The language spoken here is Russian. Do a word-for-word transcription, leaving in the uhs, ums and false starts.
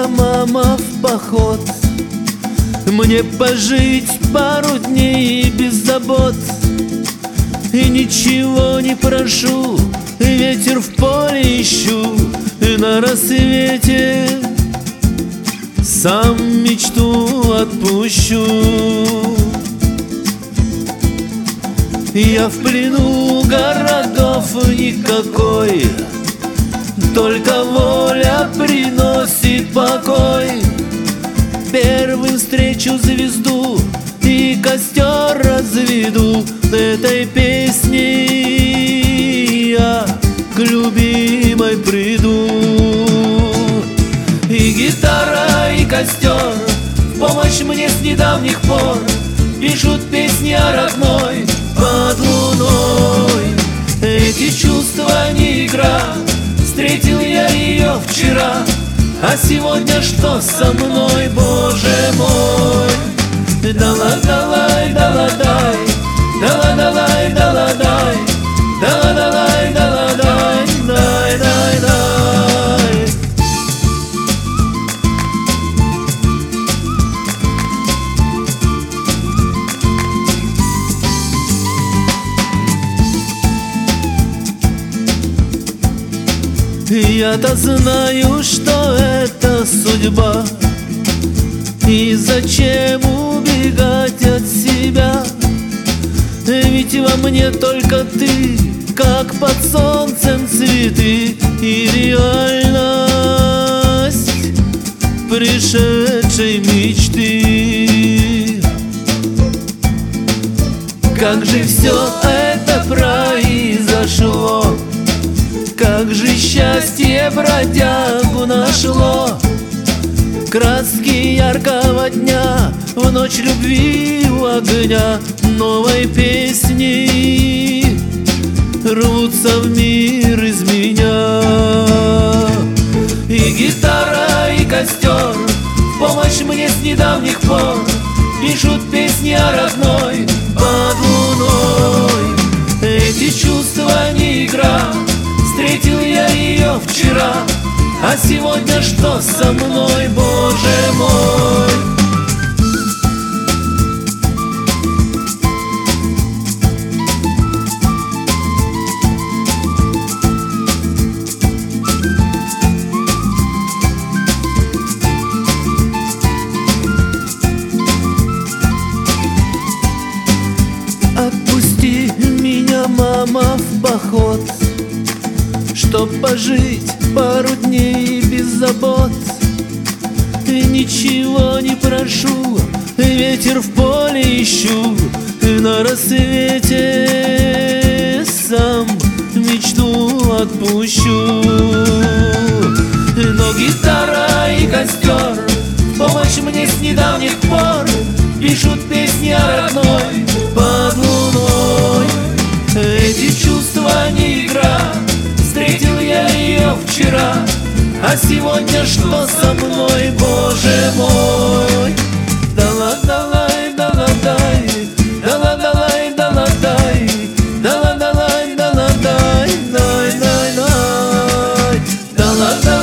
меня мама в поход. Мне пожить пару дней без забот. И ничего не прошу, ветер в поле ищу, и на рассвете сам мечту отпущу. Я в плену городов никакой, только воля приносит покой. Первым встречу звезду и костер разведу, этой песней я к любимой приду. И гитара, и костер в помощь мне с недавних пор пишут песни о родной под луной. Эти чувства не игра, встретил я ее вчера, а сегодня что со мной, Боже мой? Дала-далай, дала-дай, дала-далай, дала-дай, дала-далай, дала-дай, дай-дай-дай. Я-то знаю, что это судьба, и зачем убегать от себя? Ведь во мне только ты, как под солнцем цветы, и реальность пришедшей мечты. Как же все это произошло, как же счастье бродягу нашло. Краски яркого дня в ночь любви у огня новой песни рвутся в мир из меня. И гитара, и костер в помощь мне с недавних пор пишут песни о родной под луной. Эти чувства не игра, встретил я ее вчера, а сегодня что со мной, Боже мой? Отпусти меня, мама, в поход, чтоб пожить пару дней без забот. И ничего не прошу, ветер в поле ищу, и на рассвете сам мечту отпущу. Но гитара и костер в помощь мне с недавних пор пишут песни о родной под луной. Эти чувства не игра, встретил я ее вчера, а сегодня что со мной, Боже мой? Дала-далай, дала-дай, дала-далай, дала-дай, дала-далай, дала-дай, дай-дай-дай, дала-дай.